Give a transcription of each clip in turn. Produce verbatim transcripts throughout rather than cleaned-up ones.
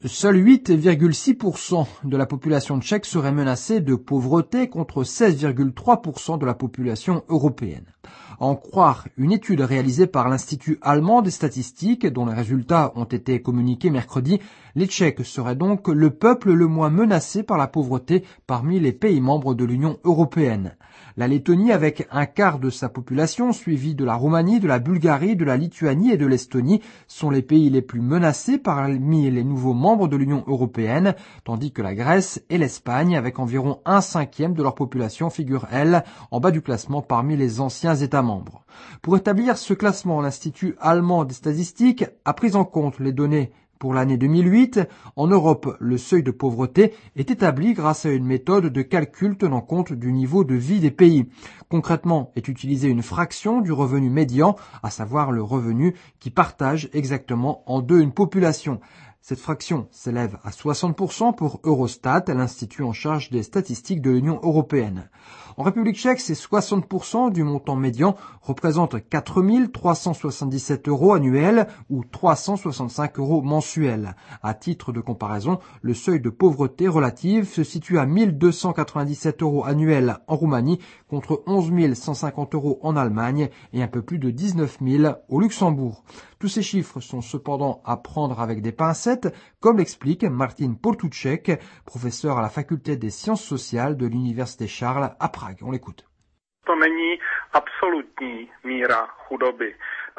Seuls huit virgule six pour cent de la population tchèque serait menacée de pauvreté contre seize virgule trois pour cent de la population européenne. À en croire une étude réalisée par l'Institut allemand des statistiques, dont les résultats ont été communiqués mercredi, les Tchèques seraient donc le peuple le moins menacé par la pauvreté parmi les pays membres de l'Union européenne. La Lettonie, avec un quart de sa population, suivie de la Roumanie, de la Bulgarie, de la Lituanie et de l'Estonie, sont les pays les plus menacés parmi les nouveaux membres de l'Union européenne, tandis que la Grèce et l'Espagne, avec environ un cinquième de leur population, figurent, elles, en bas du classement parmi les anciens États membres. Pour établir ce classement, l'Institut allemand des statistiques a pris en compte les données pour l'année deux mille huit. En Europe, le seuil de pauvreté est établi grâce à une méthode de calcul tenant compte du niveau de vie des pays. Concrètement, est utilisée une fraction du revenu médian, à savoir le revenu qui partage exactement en deux une population. Cette fraction s'élève à soixante pour cent pour Eurostat, l'institut en charge des statistiques de l'Union européenne. En République tchèque, ces soixante pour cent du montant médian représentent quatre mille trois cent soixante-dix-sept euros annuels ou trois cent soixante-cinq euros mensuels. À titre de comparaison, le seuil de pauvreté relative se situe à mille deux cent quatre-vingt-dix-sept euros annuels en Roumanie contre onze mille cent cinquante euros en Allemagne et un peu plus de dix-neuf mille au Luxembourg. Tous ces chiffres sont cependant à prendre avec des pincettes, comme l'explique Martin Potůček, professeur à la faculté des sciences sociales de l'Université Charles à Prague. On l'écoute. To není absolutní míra chudoby.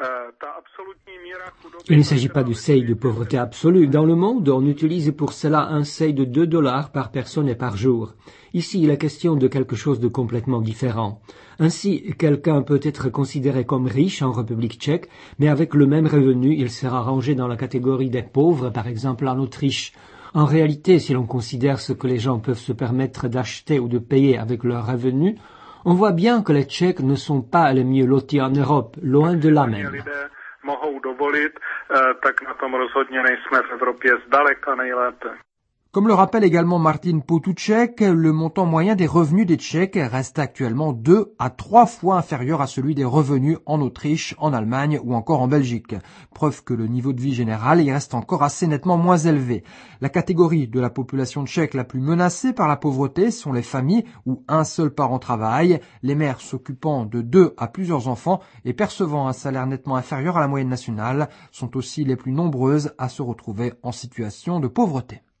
Il ne s'agit pas du seuil de pauvreté absolue. Dans le monde, on utilise pour cela un seuil de deux dollars par personne et par jour. Ici, il est question de quelque chose de complètement différent. Ainsi, quelqu'un peut être considéré comme riche en République tchèque, mais avec le même revenu, il sera rangé dans la catégorie des pauvres, par exemple en Autriche. En réalité, si l'on considère ce que les gens peuvent se permettre d'acheter ou de payer avec leurs revenus, on voit bien que les Tchèques ne sont pas les mieux lotis en Europe, loin de là même. Comme le rappelle également Martin Potůček, le montant moyen des revenus des Tchèques reste actuellement deux à trois fois inférieur à celui des revenus en Autriche, en Allemagne ou encore en Belgique. Preuve que le niveau de vie général y reste encore assez nettement moins élevé. La catégorie de la population tchèque la plus menacée par la pauvreté sont les familles où un seul parent travaille, les mères s'occupant de deux à plusieurs enfants et percevant un salaire nettement inférieur à la moyenne nationale sont aussi les plus nombreuses à se retrouver en situation de pauvreté.